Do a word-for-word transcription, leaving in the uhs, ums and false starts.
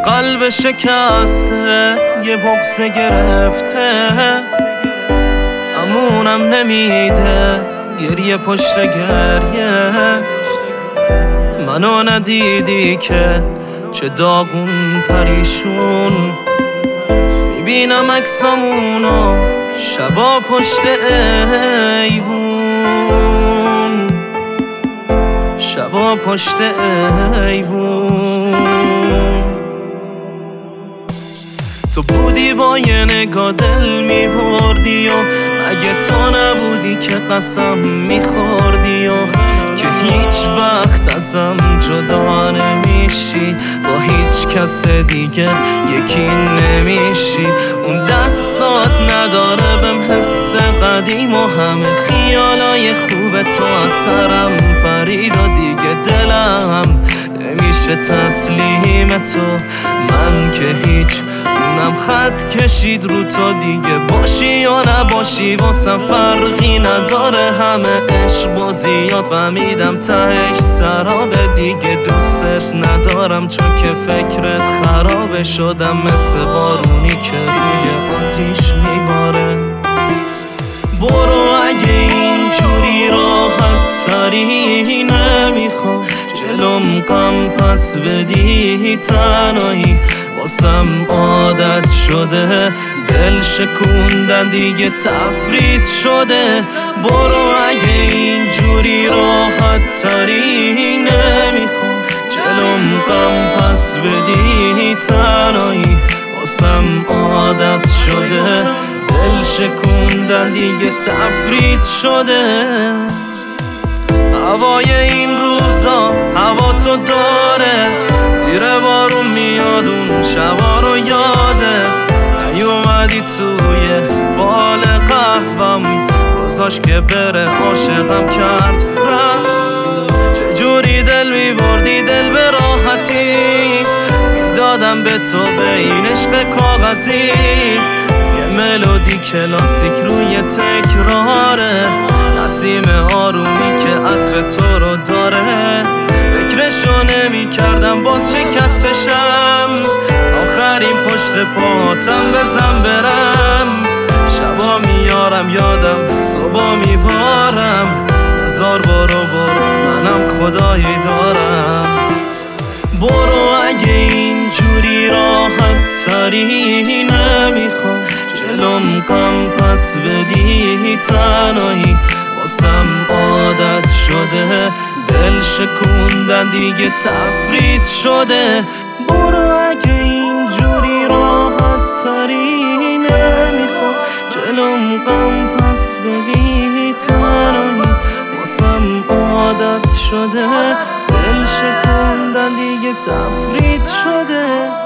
قلب شکسته یه بغض گرفته، امونم نمیده گریه پشت گریه. منو ندیدی که چه داغون پریشون، میبینم عکسامونو شبا پشت ایوون، شبا پشت ایوون. تو بودی با یه نگاه دل میبردی و مگه تو نبودی که قسم میخوردی و که هیچ وقت ازم جدا نمیشی، با هیچ کس دیگه یکی نمیشی. اون دستات نداره بهم حس قدیم و همه خیالای خوب تو از سرم پرید و دیگه دلم نمیشه تسلیم تو. من که هیچ اونم خط کشید رو تو، دیگه باشی یا نباشی واسم فرقی نداره. همه عشق بازیات فهمیدم تهش سرابه، دیگه دوست ندارم چون که فکرت خرابه. شدم مثل بارونی که روی آتیش میباره. برو اگه اینجوری راحت تری نمیخوام، جلوم غم پس بدی تنهایی واسم عادت شده. دل شکوندن دیگه تفرید شده. برو اگه اینجوری راحت تری نمیخوام، جلوم غم پس بدی تنهایی واسم عادت شده. دل شکوندن دیگه تفرید شده. هوای این روزا هوا تو داره، زیر بارون میاد اون شبا رو یادت نیومدی توی فال قهوم، گذاشت که بره عاشقم کرد رفت. چجوری دل میبردی دل به راحتی، میدادم به تو به این عشق کاغذی. یه ملودی کلاسیک روی تکراره، نسیم آرومی که عطر تو رو داره. فکرشو نمی کردم باز شکستشم، آخرین پشت پاتم بزن برم. شبا میارم یادم صبح میبارم، نزار برو برو منم خدایی دارم. برو اگه اینجوری راحت تری نمیخوام، جلوم غم پس بدی تنهایی واسم عادت شده. دل شکوندن دیگه تفرید شده. برو اگه اینجوری راحت تری نمیخوام، جلوم غم پس بدی تنهایی واسم عادت شده. دل شکوندن دیگه تفرید شده.